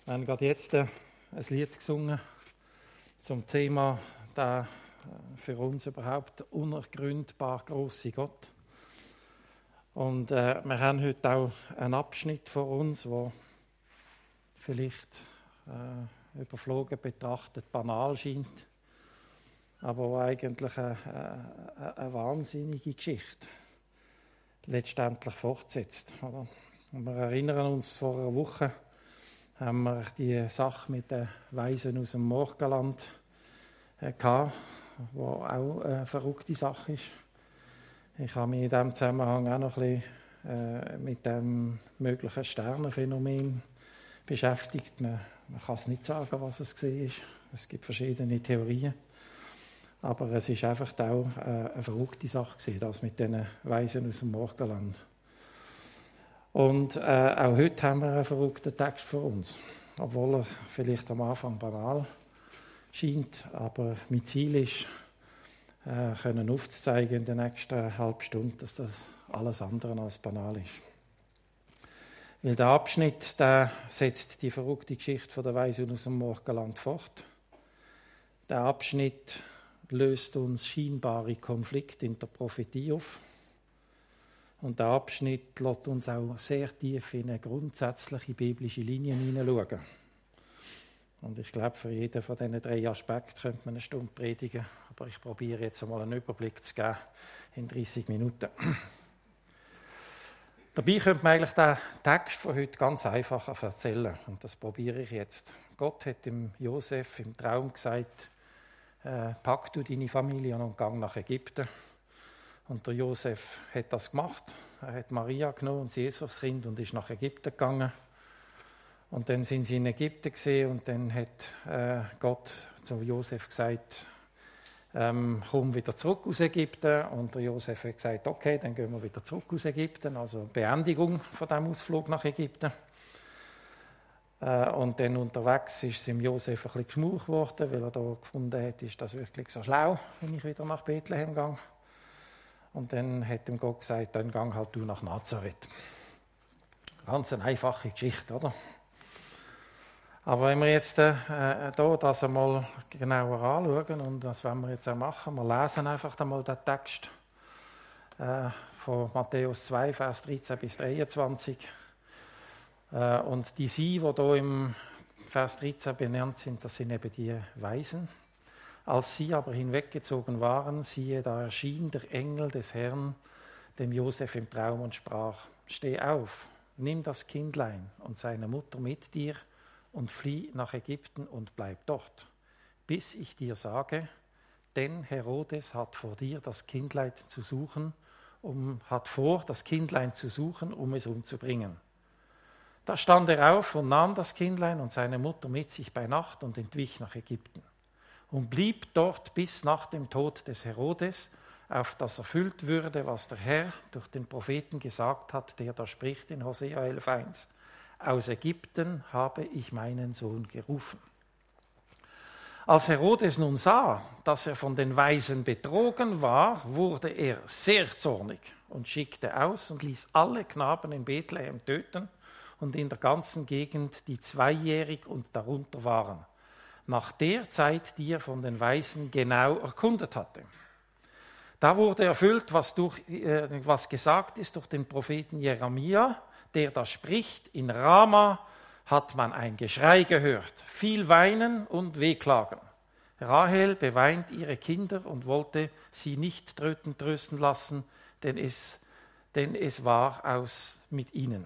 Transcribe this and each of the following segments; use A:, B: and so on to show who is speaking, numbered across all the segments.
A: Wir haben gerade jetzt ein Lied gesungen zum Thema der für uns überhaupt unergründbar grosse Gott. Und wir haben heute auch einen Abschnitt vor uns, der vielleicht überflogen betrachtet banal scheint, aber wo eigentlich eine wahnsinnige Geschichte letztendlich fortsetzt. Oder? Und wir erinnern uns, vor einer Woche haben wir die Sache mit den Weisen aus dem Morgenland gehabt, die auch eine verrückte Sache ist. Ich habe mich in diesem Zusammenhang auch noch ein bisschen mit dem möglichen Sternenphänomen beschäftigt. Man kann es nicht sagen, was es war. Es gibt verschiedene Theorien. Aber es ist einfach auch eine verrückte Sache gewesen, das mit diesen Weisen aus dem Morgenland. Und auch heute haben wir einen verrückten Text vor uns. Obwohl er vielleicht am Anfang banal scheint, aber mein Ziel ist, können aufzuzeigen in der nächsten halben Stunde, dass das alles andere als banal ist. Weil der Abschnitt, der setzt die verrückte Geschichte der Weisen aus dem Morgenland fort. Der Abschnitt löst uns scheinbare Konflikte in der Prophetie auf. Und der Abschnitt lässt uns auch sehr tief in eine grundsätzliche biblische Linie hineinschauen. Und ich glaube, für jeden von diesen 3 Aspekten könnte man eine Stunde predigen. Aber ich probiere jetzt einmal einen Überblick zu geben in 30 Minuten. Dabei könnte man eigentlich den Text von heute ganz einfach erzählen. Und das probiere ich jetzt. Gott hat dem Josef im Traum gesagt, pack du deine Familie und gang nach Ägypten. Und der Josef hat das gemacht. Er hat Maria genommen und das Jesuskind und ist nach Ägypten gegangen. Und dann sind sie in Ägypten gesehen und dann hat Gott zu Josef gesagt, komm wieder zurück aus Ägypten. Und der Josef hat gesagt, okay, dann gehen wir wieder zurück aus Ägypten. Also Beendigung von diesem Ausflug nach Ägypten. Und dann unterwegs ist es ihm Josef ein bisschen geschmaucht worden, weil er da gefunden hat, ist das wirklich so schlau, wenn ich wieder nach Bethlehem gehe. Und dann hat ihm Gott gesagt, dann gang halt du nach Nazareth. Ganz eine einfache Geschichte, oder? Aber wenn wir jetzt das einmal genauer anschauen, und das wollen wir jetzt auch machen, wir lesen einfach einmal den Text von Matthäus 2, Vers 13 bis 23. Und die Sie, die hier im Vers 13 benannt sind, das sind eben die Weisen. Als sie aber hinweggezogen waren, siehe, da erschien der Engel des Herrn dem Josef im Traum und sprach, steh auf, nimm das Kindlein und seine Mutter mit dir und flieh nach Ägypten und bleib dort, bis ich dir sage, denn Herodes hat vor, das Kindlein zu suchen, um es umzubringen. Da stand er auf und nahm das Kindlein und seine Mutter mit sich bei Nacht und entwich nach Ägypten und blieb dort bis nach dem Tod des Herodes, auf das erfüllt würde, was der Herr durch den Propheten gesagt hat, der da spricht in Hosea 11,1. Aus Ägypten habe ich meinen Sohn gerufen. Als Herodes nun sah, dass er von den Weisen betrogen war, wurde er sehr zornig und schickte aus und ließ alle Knaben in Bethlehem töten und in der ganzen Gegend, die 2-jährig und darunter waren, nach der Zeit, die er von den Weisen genau erkundet hatte. Da wurde erfüllt, was gesagt ist durch den Propheten Jeremia, der da spricht, in Rama hat man ein Geschrei gehört, viel Weinen und Wehklagen. Rahel beweint ihre Kinder und wollte sie nicht trösten lassen, denn es war aus mit ihnen.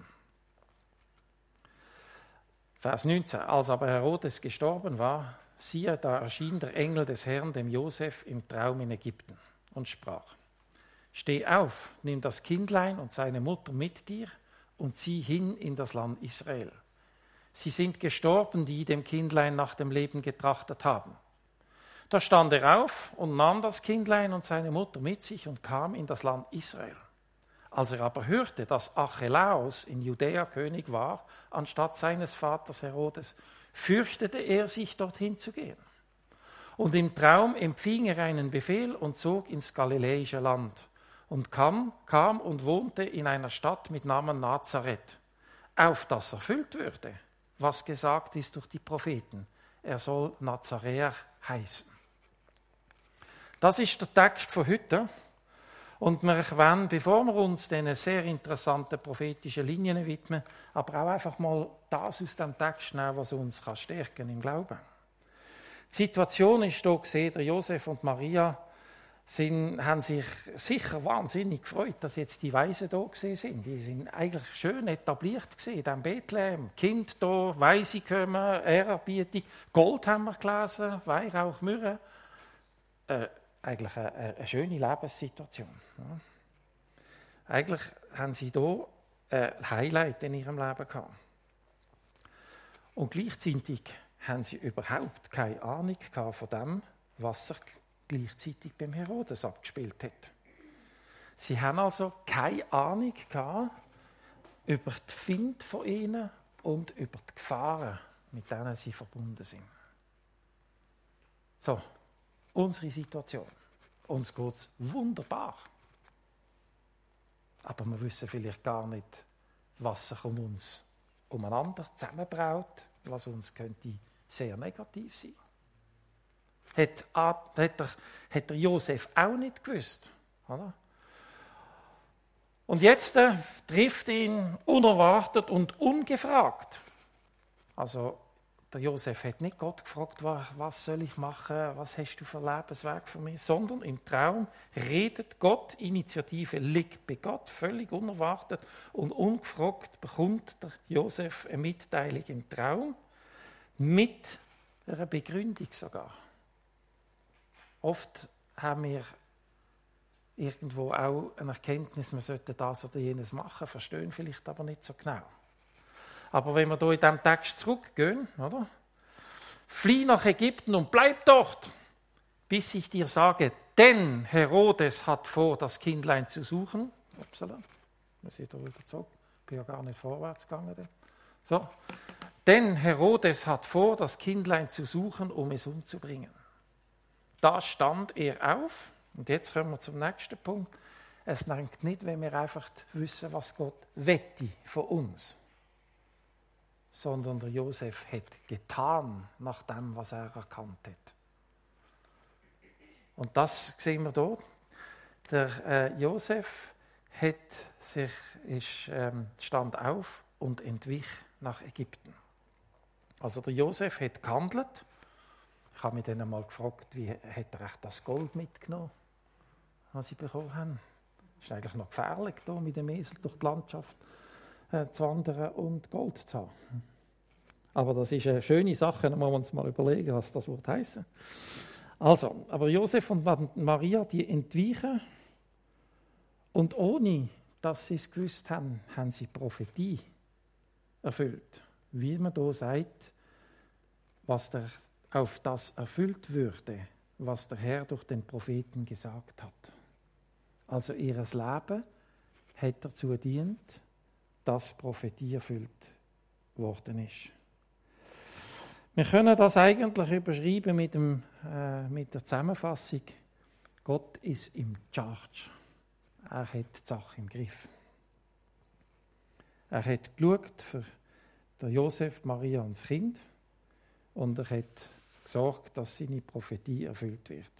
A: Vers 19. Als aber Herodes gestorben war, siehe, da erschien der Engel des Herrn dem Josef im Traum in Ägypten und sprach, steh auf, nimm das Kindlein und seine Mutter mit dir und zieh hin in das Land Israel. Sie sind gestorben, die dem Kindlein nach dem Leben getrachtet haben. Da stand er auf und nahm das Kindlein und seine Mutter mit sich und kam in das Land Israel. Als er aber hörte, dass Archelaus in Judäa König war, anstatt seines Vaters Herodes, fürchtete er, sich dorthin zu gehen. Und im Traum empfing er einen Befehl und zog ins galiläische Land und kam und wohnte in einer Stadt mit Namen Nazareth, auf das erfüllt würde, was gesagt ist durch die Propheten. Er soll Nazaräer heißen. Das ist der Text von heute. Und wir wollen, bevor wir uns diesen sehr interessanten prophetischen Linien widmen, aber auch einfach mal das aus dem Text nehmen, was uns stärken im Glauben. Die Situation ist hier gesehen, der Josef und Maria haben sich sicher wahnsinnig gefreut, dass jetzt die Weisen hier gesehen sind. Die sind eigentlich schön etabliert gesehen, in Bethlehem. Kind hier, Weise kommen, Ehrerbietung, Gold haben wir gelesen, Weihrauch, Myrrhe. Eigentlich eine schöne Lebenssituation. Ja. Eigentlich haben sie hier ein Highlight in ihrem Leben gehabt. Und gleichzeitig haben sie überhaupt keine Ahnung von dem, was sich gleichzeitig beim Herodes abgespielt hat. Sie haben also keine Ahnung gehabt über die Finde von ihnen und über die Gefahren, mit denen sie verbunden sind. So, unsere Situation. Uns geht es wunderbar. Aber wir wissen vielleicht gar nicht, was sich um uns umeinander zusammenbraut, was uns könnte sehr negativ sein. Hat der Josef auch nicht gewusst. Oder? Und jetzt trifft ihn unerwartet und ungefragt. Also der Josef hat nicht Gott gefragt, was soll ich machen, was hast du für Lebensweg für mich, sondern im Traum redet Gott, Initiative liegt bei Gott, völlig unerwartet und ungefragt bekommt der Josef eine Mitteilung im Traum, mit einer Begründung sogar. Oft haben wir irgendwo auch eine Erkenntnis, wir sollten das oder jenes machen, verstehen vielleicht aber nicht so genau. Aber wenn wir hier in diesem Text zurückgehen, oder? Flieh nach Ägypten und bleib dort, bis ich dir sage, denn Herodes hat vor, das Kindlein zu suchen. Upsala, wir sind da wieder zurück, bin ja gar nicht vorwärts gegangen. So. Denn Herodes hat vor, das Kindlein zu suchen, um es umzubringen. Da stand er auf, und jetzt kommen wir zum nächsten Punkt. Es reicht nicht, wenn wir einfach wissen, was Gott wette von uns. Sondern der Josef hat getan nach dem, was er erkannt hat. Und das sehen wir dort. Der Josef stand auf und entwich nach Ägypten. Also der Josef hat gehandelt. Ich habe mich dann einmal gefragt, wie hat er echt das Gold mitgenommen, was sie bekommen haben. Es ist eigentlich noch gefährlich, hier mit dem Esel durch die Landschaft zu wandern und Gold zu haben. Aber das ist eine schöne Sache, da muss man uns mal überlegen, was das Wort heißen. Also, aber Josef und Maria, die entweichen und ohne, dass sie es gewusst haben, haben sie Prophetie erfüllt. Wie man hier sagt, was auf das erfüllt würde, was der Herr durch den Propheten gesagt hat. Also ihr Leben hat dazu gedient, dass Prophetie erfüllt worden ist. Wir können das eigentlich überschreiben mit der Zusammenfassung: Gott ist im Charge. Er hat die Sache im Griff. Er hat geschaut für den Josef, Maria und das Kind und er hat gesorgt, dass seine Prophetie erfüllt wird.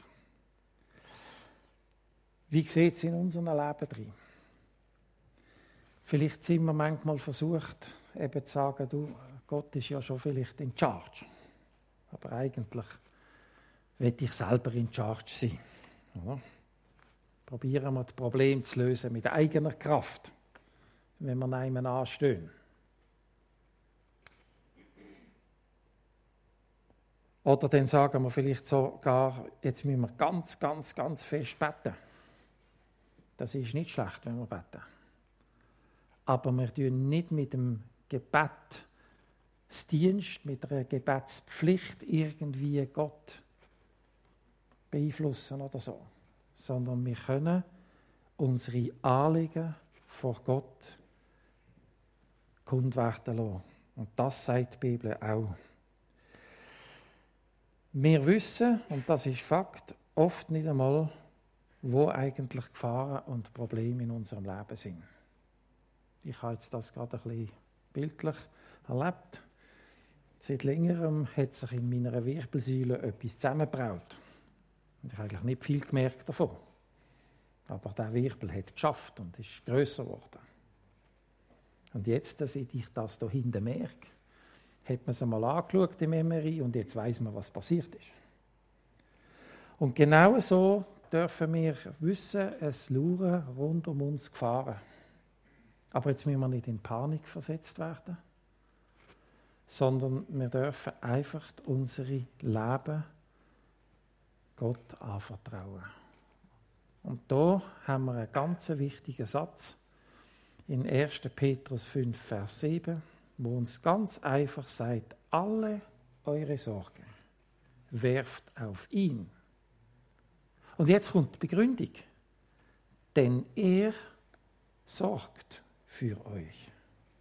A: Wie sieht es in unserem Leben drin? Vielleicht sind wir manchmal versucht, eben zu sagen, du, Gott ist ja schon vielleicht in Charge. Aber eigentlich will ich selber in Charge sein. Ja? Probieren wir das Problem zu lösen mit eigener Kraft, wenn wir einem anstehen. Oder dann sagen wir vielleicht sogar, jetzt müssen wir ganz, ganz, ganz fest beten. Das ist nicht schlecht, wenn wir beten. Aber wir tun nicht mit dem Gebetsdienst, mit einer Gebetspflicht irgendwie Gott beeinflussen oder so. Sondern wir können unsere Anliegen vor Gott kund werden lassen. Und das sagt die Bibel auch. Wir wissen, und das ist Fakt, oft nicht einmal, wo eigentlich Gefahren und Probleme in unserem Leben sind. Ich habe jetzt das gerade ein bisschen bildlich erlebt. Seit längerem hat sich in meiner Wirbelsäule etwas zusammengebraut. Und ich habe eigentlich nicht viel gemerkt davon. Aber der Wirbel hat geschafft und ist grösser geworden. Und jetzt, seit ich das hier hinten merke, hat man es einmal angeschaut im MRI und jetzt weiss man, was passiert ist. Und genau so dürfen wir wissen, es lauern rund um uns Gefahren. Aber jetzt müssen wir nicht in Panik versetzt werden, sondern wir dürfen einfach unsere Leben Gott anvertrauen. Und da haben wir einen ganz wichtigen Satz in 1. Petrus 5, Vers 7, wo uns ganz einfach sagt, alle eure Sorgen werft auf ihn. Und jetzt kommt die Begründung. Denn er sorgt für euch.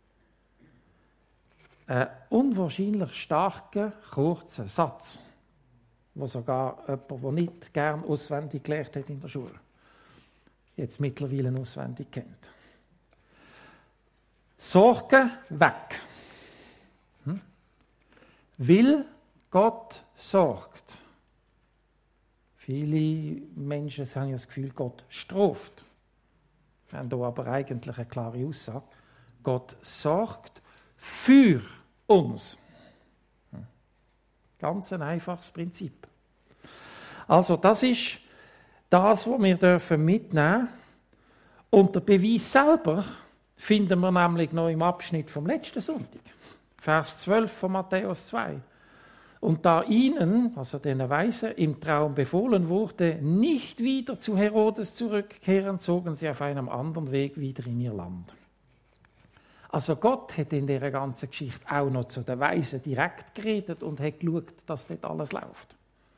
A: Ein unwahrscheinlich starker, kurzer Satz, wo sogar jemand, der nicht gern auswendig gelernt hat in der Schule, jetzt mittlerweile auswendig kennt. Sorgen weg. Weil Gott sorgt. Viele Menschen haben ja das Gefühl, Gott straft. Wir haben hier aber eigentlich eine klare Aussage. Gott sorgt für uns. Ganz ein einfaches Prinzip. Also das ist das, was wir mitnehmen dürfen. Und der Beweis selber finden wir nämlich noch im Abschnitt vom letzten Sonntag. Vers 12 von Matthäus 2. Und da ihnen, also den Weisen, im Traum befohlen wurde, nicht wieder zu Herodes zurückkehren, zogen sie auf einem anderen Weg wieder in ihr Land. Also Gott hat in dieser ganzen Geschichte auch noch zu den Weisen direkt geredet und hat geschaut, dass dort alles läuft.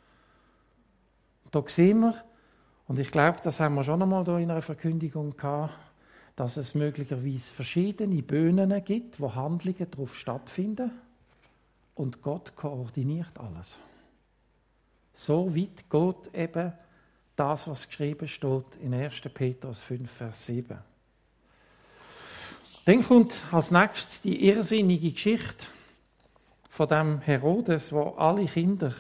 A: Da sehen wir, und ich glaube, das haben wir schon einmal hier in einer Verkündigung gehabt, dass es möglicherweise verschiedene Bönen gibt, wo Handlungen darauf stattfinden. Und Gott koordiniert alles. So weit geht eben das, was geschrieben steht in 1. Petrus 5, Vers 7. Dann kommt als nächstes die irrsinnige Geschichte von dem Herodes, der alle Kinder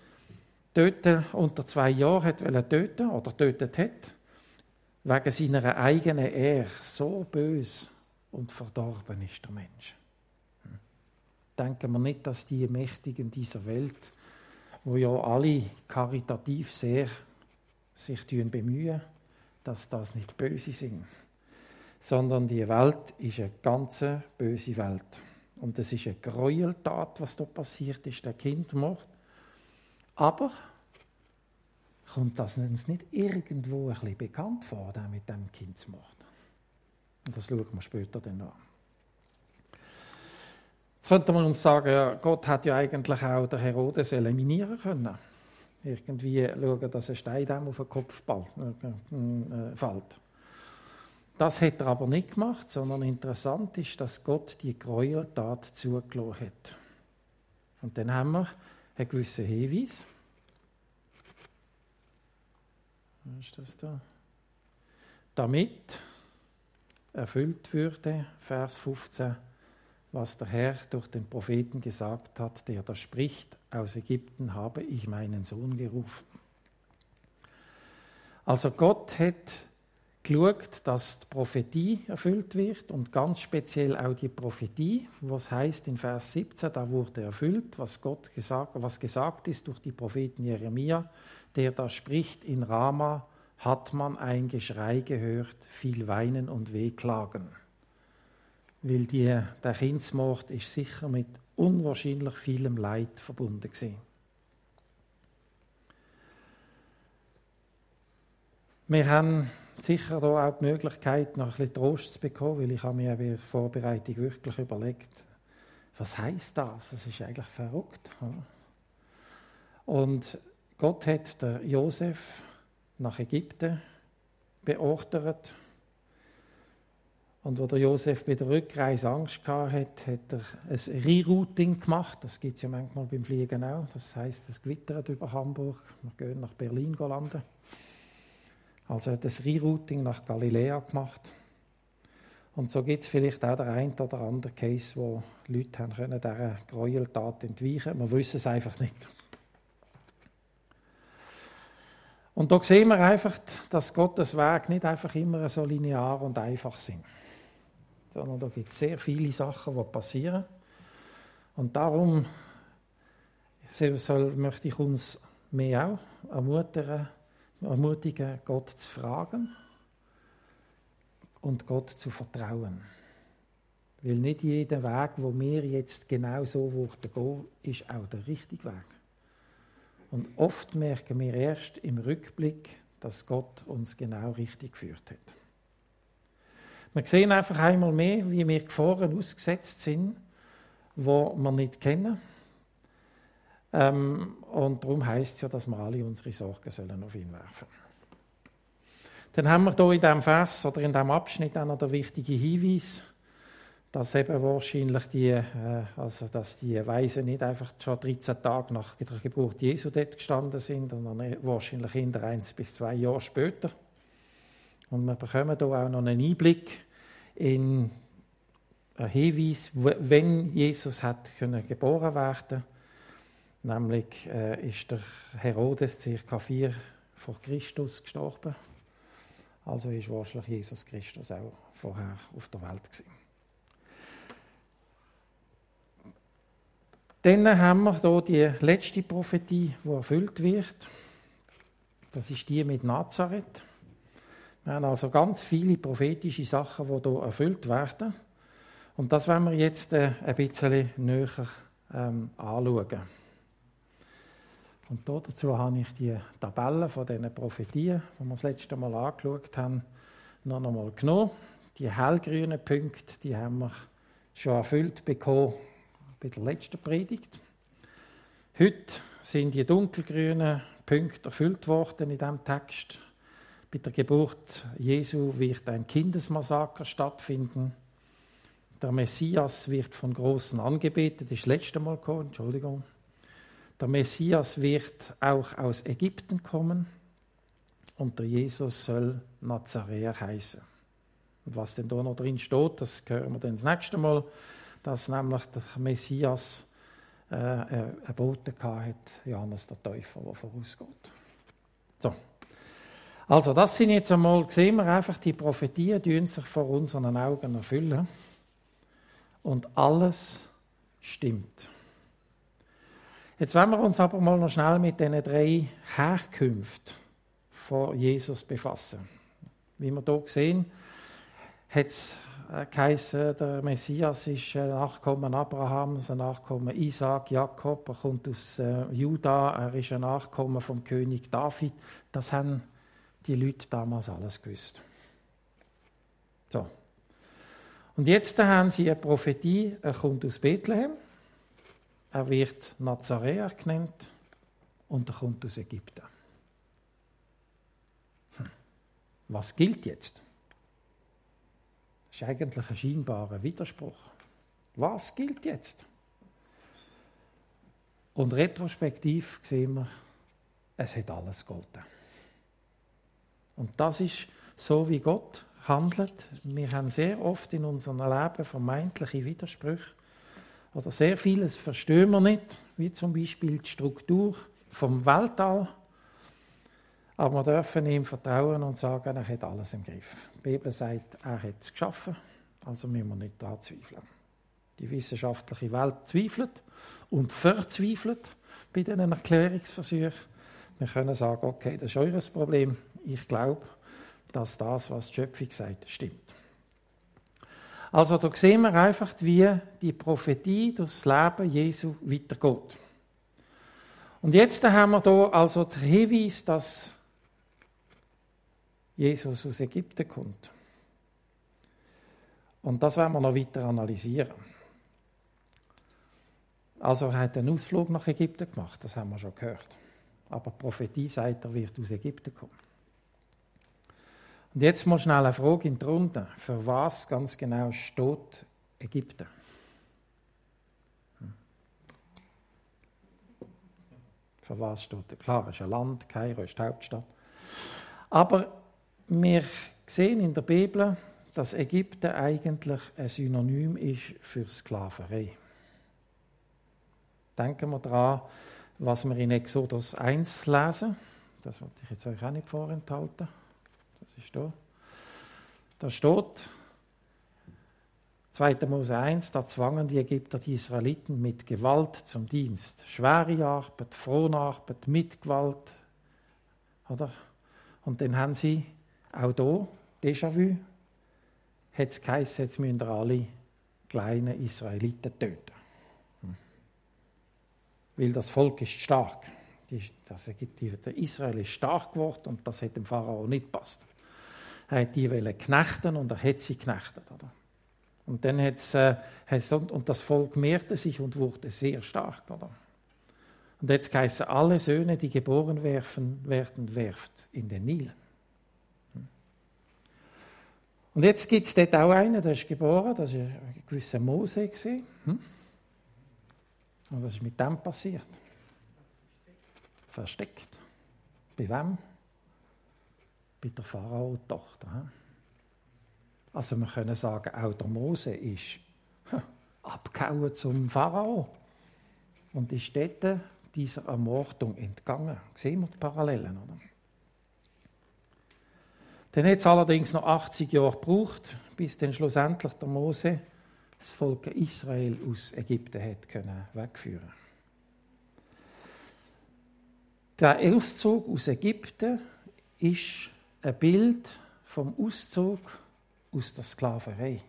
A: unter 2 Jahren hat töten oder tötet hat, wegen seiner eigenen Ehre. So bös und verdorben ist der Mensch. Denken wir nicht, dass die Mächtigen dieser Welt, wo ja alle karitativ sehr sich bemühen, dass das nicht böse sind. Sondern die Welt ist eine ganz böse Welt. Und es ist eine Gräueltat, was da passiert ist, der Kindmord. Aber kommt das uns nicht irgendwo ein bisschen bekannt vor, mit dem Kindsmord? Und das schauen wir später dann an. Jetzt könnte man uns sagen, ja, Gott hat ja eigentlich auch den Herodes eliminieren können. Irgendwie schauen, dass ein Stein dem auf den Kopf fällt. Das hat er aber nicht gemacht, sondern interessant ist, dass Gott die Gräueltat zugelassen hat. Und dann haben wir einen gewissen Hinweis. Was ist das da? Damit erfüllt würde, Vers 15, was der Herr durch den Propheten gesagt hat, der da spricht, aus Ägypten habe ich meinen Sohn gerufen. Also Gott hat geschaut, dass die Prophetie erfüllt wird und ganz speziell auch die Prophetie, was heißt in Vers 17, da wurde erfüllt, was gesagt ist durch die Propheten Jeremia, der da spricht, in Rama hat man ein Geschrei gehört, viel Weinen und Wehklagen. Weil der Kindsmord ist sicher mit unwahrscheinlich vielem Leid verbunden gewesen. Wir haben sicher da auch die Möglichkeit, noch ein bisschen Trost zu bekommen, weil ich habe mir bei der Vorbereitung wirklich überlegt, was heisst das? Das ist eigentlich verrückt. Und Gott hat den Josef nach Ägypten beordert. Und wo der Josef bei der Rückreise Angst hatte, hat er ein Rerouting gemacht. Das gibt es ja manchmal beim Fliegen auch. Das heisst, es gewittert über Hamburg. Wir gehen nach Berlin landen. Also er hat ein Rerouting nach Galiläa gemacht. Und so gibt es vielleicht auch den einen oder anderen Case, wo Leute haben können dieser Gräueltat entweichen. Wir wissen es einfach nicht. Und da sehen wir einfach, dass Gottes Weg nicht einfach immer so linear und einfach sind. Sondern da gibt es sehr viele Sachen, die passieren. Und darum möchte ich uns mehr auch ermutigen, Gott zu fragen und Gott zu vertrauen. Weil nicht jeder Weg, wo wir jetzt genau so gehen, ist auch der richtige Weg. Und oft merken wir erst im Rückblick, dass Gott uns genau richtig geführt hat. Wir sehen einfach einmal mehr, wie wir Gefahren ausgesetzt sind, die wir nicht kennen. Und darum heisst es ja, dass wir alle unsere Sorgen sollen auf ihn werfen. Dann haben wir hier in diesem Vers oder in diesem Abschnitt auch noch den wichtigen Hinweis, dass eben wahrscheinlich dass die Weisen nicht einfach schon 13 Tage nach der Geburt Jesu dort gestanden sind, sondern wahrscheinlich hinter 1 bis 2 Jahre später. Und wir bekommen hier auch noch einen Einblick in einen Hinweis, wenn Jesus hat geboren werden. Nämlich ist der Herodes ca. 4 vor Christus gestorben. Also ist wahrscheinlich Jesus Christus auch vorher auf der Welt gewesen. Dann haben wir hier die letzte Prophetie, die erfüllt wird. Das ist die mit Nazareth. Wir haben also ganz viele prophetische Sachen, die hier erfüllt werden. Und das wollen wir jetzt ein bisschen näher anschauen. Und dazu habe ich die Tabellen von diesen Prophetien, die wir das letzte Mal angeschaut haben, noch einmal genommen. Die hellgrünen Punkte, die haben wir schon erfüllt bekommen bei der letzten Predigt. Heute sind die dunkelgrünen Punkte erfüllt worden in diesem Text. Bei der Geburt Jesu wird ein Kindesmassaker stattfinden. Der Messias wird von Großen angebetet. Das ist das letzte Mal gekommen, Entschuldigung. Der Messias wird auch aus Ägypten kommen und der Jesus soll Nazaräer heißen. Und was denn da noch drin steht, das hören wir dann das nächste Mal, dass nämlich der Messias einen Boten hatte, Johannes der Täufer, der vorausgeht. So. Also das sind jetzt einmal, sehen wir einfach, die Prophetien, die sich vor unseren Augen erfüllen. Und alles stimmt. Jetzt wollen wir uns aber mal noch schnell mit diesen 3 Herkünften von Jesus befassen. Wie wir hier sehen, hat es geheißen, der Messias ist ein Nachkommen Abrahams, ein Nachkommen Isaak, Jakob, er kommt aus Juda, er ist ein Nachkommen vom König David. Das haben die Leute damals alles gewusst. So. Und jetzt haben sie eine Prophetie, er kommt aus Bethlehem. Er wird Nazaräer genannt und er kommt aus Ägypten. Was gilt jetzt? Das ist eigentlich ein scheinbarer Widerspruch. Was gilt jetzt? Und retrospektiv sehen wir, es hat alles gegolten. Und das ist so, wie Gott handelt. Wir haben sehr oft in unserem Leben vermeintliche Widersprüche. Oder sehr vieles verstehen wir nicht, wie zum Beispiel die Struktur vom Weltall. Aber wir dürfen ihm vertrauen und sagen, er hat alles im Griff. Die Bibel sagt, er hat es geschaffen, also müssen wir nicht daran zweifeln. Die wissenschaftliche Welt zweifelt und verzweifelt bei diesen Erklärungsversuchen. Wir können sagen, okay, das ist euer Problem. Ich glaube, dass das, was die Schöpfung sagt, stimmt. Also da sehen wir einfach, wie die Prophetie durch das Leben Jesu weitergeht. Und jetzt haben wir hier also den Hinweis, dass Jesus aus Ägypten kommt. Und das werden wir noch weiter analysieren. Also er hat einen Ausflug nach Ägypten gemacht, das haben wir schon gehört. Aber die Prophetie sagt, er wird aus Ägypten kommen. Und jetzt mal schnell eine Frage in die Runde. Für was ganz genau steht Ägypten? Für was steht? Klar, es ist ein Land, Kairo ist die Hauptstadt. Aber wir sehen in der Bibel dass Ägypten eigentlich ein Synonym ist für Sklaverei. Denken wir daran, was wir in Exodus 1 lesen. Das wollte ich jetzt euch auch nicht vorenthalten. Das ist da. Da steht, 2. Mose 1, da zwangen die Ägypter die Israeliten mit Gewalt zum Dienst. Schwere Arbeit, Fronarbeit, mit Gewalt. Oder? Und dann haben sie auch hier, Déjà-vu, hat es geheißen, jetzt müssen alle kleinen Israeliten töten. Weil das Volk ist stark. Der Israel ist stark geworden und das hat dem Pharao nicht gepasst. Er hat die knechten und er hat sie geknechtet. Oder? Und dann und das Volk mehrte sich und wurde sehr stark. Oder? Und jetzt heißen alle Söhne, die geboren werden, werft in den Nil. Und jetzt gibt es dort auch einen, der ist geboren, das war ein gewisser Mose. Und was ist mit dem passiert? Versteckt. Bei wem? Bei der Pharao-Tochter. Also wir können sagen, auch der Mose ist abgehauen zum Pharao und ist dort dieser Ermordung entgangen. Sehen wir die Parallelen, oder? Dann hat es allerdings noch 80 Jahre gebraucht, bis dann schlussendlich der Mose das Volk Israel aus Ägypten hat können wegführen. Der Auszug aus Ägypten ist ein Bild vom Auszug aus der Sklaverei.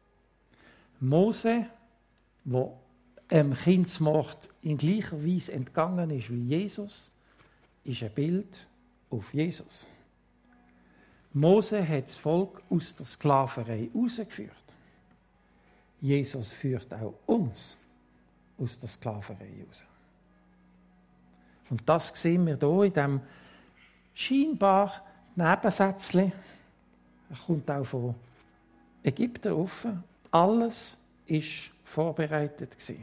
A: Mose, der Kindsmord in gleicher Weise entgangen ist wie Jesus, ist ein Bild auf Jesus. Mose hat das Volk aus der Sklaverei herausgeführt. Jesus führt auch uns aus der Sklaverei heraus. Und das sehen wir hier in diesem scheinbar Nebensätzchen. Er kommt auch von Ägypten auf. Alles ist vorbereitet gewesen.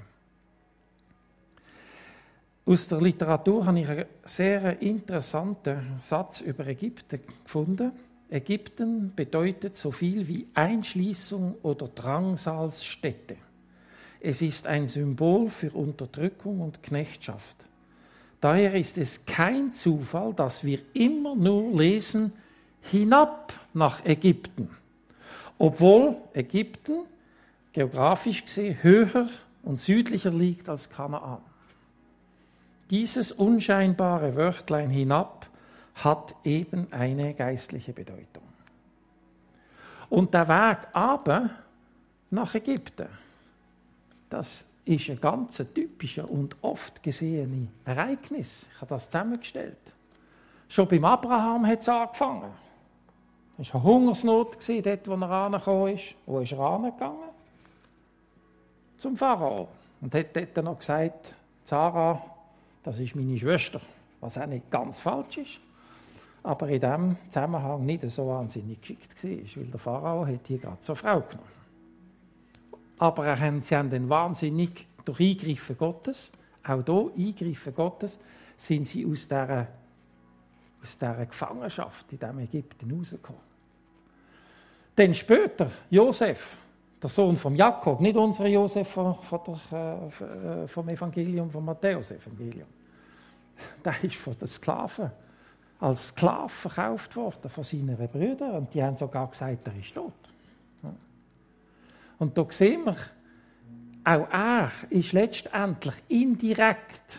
A: Aus der Literatur habe ich einen sehr interessanten Satz über Ägypten gefunden. Ägypten bedeutet so viel wie Einschließung oder Drangsalsstätte. Es ist ein Symbol für Unterdrückung und Knechtschaft. Daher ist es kein Zufall, dass wir immer nur lesen, hinab nach Ägypten. Obwohl Ägypten geografisch gesehen höher und südlicher liegt als Kanaan. Dieses unscheinbare Wörtlein hinab hat eben eine geistliche Bedeutung. Und der Weg aber nach Ägypten, das ist ein ganz typischer und oft gesehenes Ereignis. Ich habe das zusammengestellt. Schon beim Abraham hat es angefangen. Es war eine Hungersnot, dort wo er angekommen ist. Wo ist er angegangen? Zum Pharao. Und hat dort noch gesagt, Sarah, das ist meine Schwester. Was auch nicht ganz falsch ist. Aber in diesem Zusammenhang nicht so wahnsinnig geschickt war, weil der Pharao hat die gerade zur Frau genommen. Aber sie haben dann wahnsinnig durch Eingreifen Gottes, auch hier Eingreifen Gottes, sind sie aus dieser Gefangenschaft in diesem Ägypten rausgekommen. Dann später Josef, der Sohn von Jakob, nicht unser Josef vom Evangelium, vom Matthäus-Evangelium. Der ist von den Sklaven als Sklave verkauft worden von seinen Brüdern und die haben sogar gesagt, er ist tot. Und da sehen wir, auch er ist letztendlich indirekt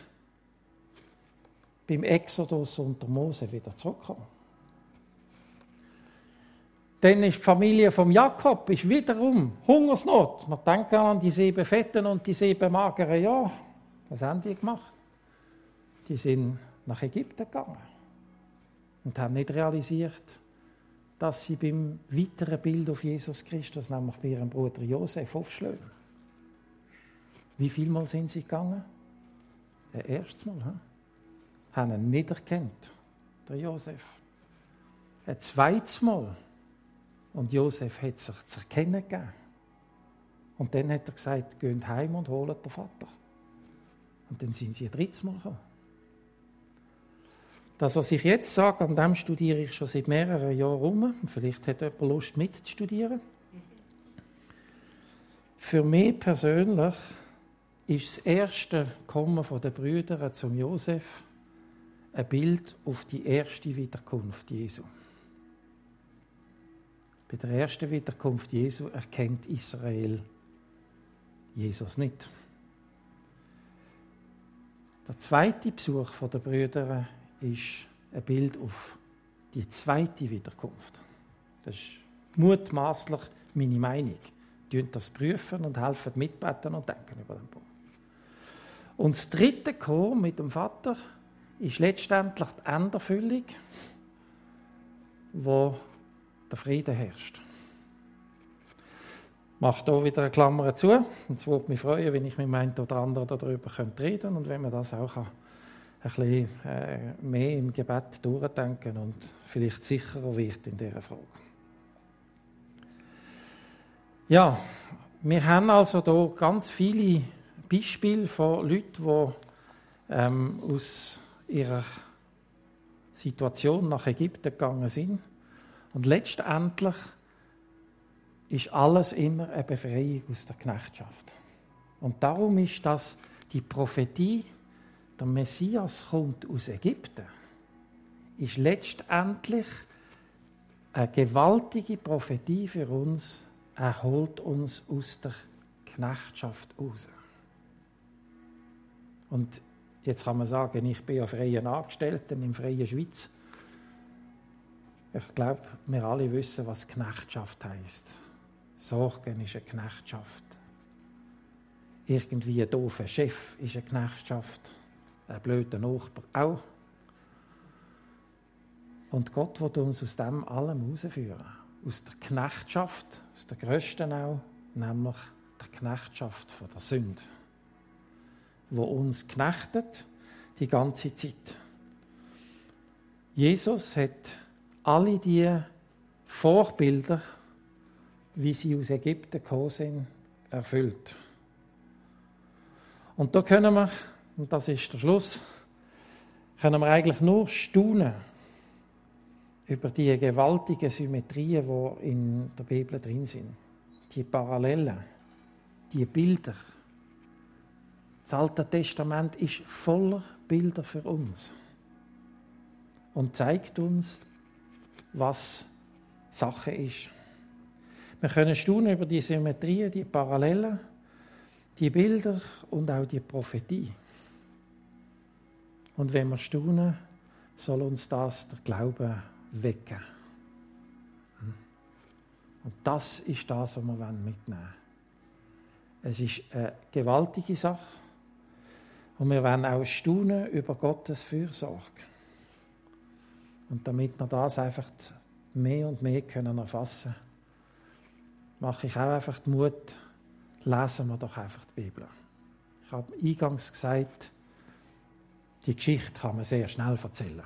A: beim Exodus unter Mose wieder zurückgekommen. Dann ist die Familie von Jakob ist wiederum Hungersnot. Man denkt an die 7 Fetten und die 7 mageren Jahre. Was haben die gemacht? Die sind nach Ägypten gegangen und haben nicht realisiert, dass sie beim weiteren Bild auf Jesus Christus, nämlich bei ihrem Bruder Josef, aufschlagen. Wie viel Mal sind sie gegangen? Das erste Mal. Haben ihn nicht erkannt, der Josef. Ein zweites Mal. Und Josef hat sich zu erkennen gegeben. Und dann hat er gesagt, geht heim und holt den Vater. Und dann sind sie ein drittes Mal gekommen. Das, was ich jetzt sage, an dem studiere ich schon seit mehreren Jahren rum. Vielleicht hat jemand Lust mitzustudieren. für mich persönlich ist das erste Kommen der Brüder zum Josef ein Bild auf die erste Wiederkunft Jesu. Bei der ersten Wiederkunft Jesu erkennt Israel Jesus nicht. Der zweite Besuch der Brüder ist ein Bild auf die zweite Wiederkunft. Das ist mutmaßlich meine Meinung. Prüfen das prüfen und helfen mitbeten und denken über den Punkt. Und das dritte Kommen mit dem Vater ist letztendlich die Enderfüllung, wo der Friede herrscht. Ich mache hier wieder eine Klammer zu. Und es würde mich freuen, wenn ich mit dem einen oder anderen darüber reden könnte und wenn man das auch ein bisschen mehr im Gebet durchdenken und vielleicht sicherer wird in dieser Frage. Ja, wir haben also hier ganz viele Beispiele von Leuten, die aus ihrer Situation nach Ägypten gegangen sind. Und letztendlich ist alles immer eine Befreiung aus der Knechtschaft. Und darum ist das die Prophetie, der Messias kommt aus Ägypten, ist letztendlich eine gewaltige Prophetie für uns. Er holt uns aus der Knechtschaft raus. Und jetzt kann man sagen, ich bin ja freier Angestellter im freien Schweiz. Ich glaube, wir alle wissen, was Knechtschaft heisst. Sorgen ist eine Knechtschaft. Irgendwie ein doofer Chef ist eine Knechtschaft. Ein blöder Nachbar auch. Und Gott will uns aus dem allem herausführen. Aus der Knechtschaft, aus der grössten auch, nämlich der Knechtschaft von der Sünde, wo uns knechtet die ganze Zeit. Jesus hat alle die Vorbilder, wie sie aus Ägypten gekommen sind, erfüllt. Und da können wir, und das ist der Schluss, können wir eigentlich nur staunen über die gewaltigen Symmetrien, die in der Bibel drin sind. Die Parallelen, die Bilder. Das Alte Testament ist voller Bilder für uns und zeigt uns, was Sache ist. Wir können staunen über die Symmetrien, die Parallelen, die Bilder und auch die Prophetie. Und wenn wir staunen, soll uns das der Glaube wecken. Und das ist das, was wir mitnehmen wollen. Es ist eine gewaltige Sache. Und wir wollen auch staunen über Gottes Fürsorge. Und damit wir das einfach mehr und mehr erfassen können, mache ich auch einfach den Mut, lesen wir doch einfach die Bibel. Ich habe eingangs gesagt, die Geschichte kann man sehr schnell erzählen.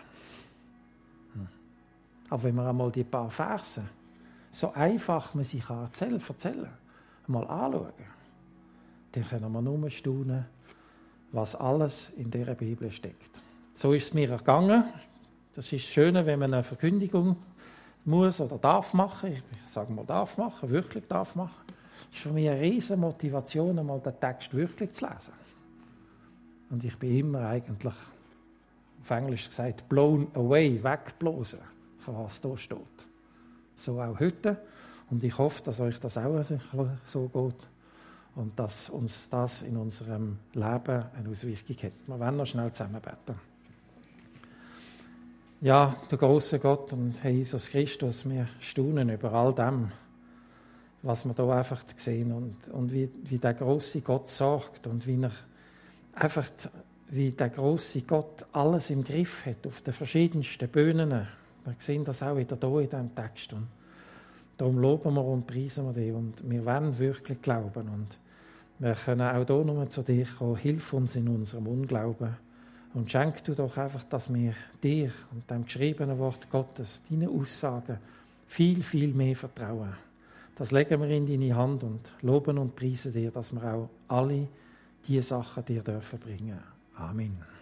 A: Aber wenn wir einmal die paar Verse, so einfach man sie erzählen kann, mal anschauen, dann können wir nur staunen, was alles in dieser Bibel steckt. So ist es mir ergangen. Das ist das Schöne, wenn man eine Verkündigung muss oder darf machen. Ich sage mal, darf machen, wirklich darf machen. Das ist für mich eine riesige Motivation, einmal den Text wirklich zu lesen. Und ich bin immer eigentlich, auf Englisch gesagt, blown away, weggeblasen, von was da steht. So auch heute. Und ich hoffe, dass euch das auch so geht. Und dass uns das in unserem Leben eine Auswirkung hat. Wir wollen noch schnell zusammen beten. Ja, der große Gott und Herr Jesus Christus, wir staunen über all dem, was wir hier einfach sehen und wie der große Gott sorgt und wie der große Gott alles im Griff hat auf den verschiedensten Bühnen. Wir sehen das auch wieder hier in diesem Text. Und darum loben wir und preisen wir dich und wir wollen wirklich glauben und wir können auch hier nur zu dir kommen. Hilf uns in unserem Unglauben und schenk du doch einfach, dass wir dir und dem geschriebenen Wort Gottes, deinen Aussagen, viel, viel mehr vertrauen. Das legen wir in deine Hand und loben und preisen dir, dass wir auch alle diese Sachen dir dürfen bringen. Amen.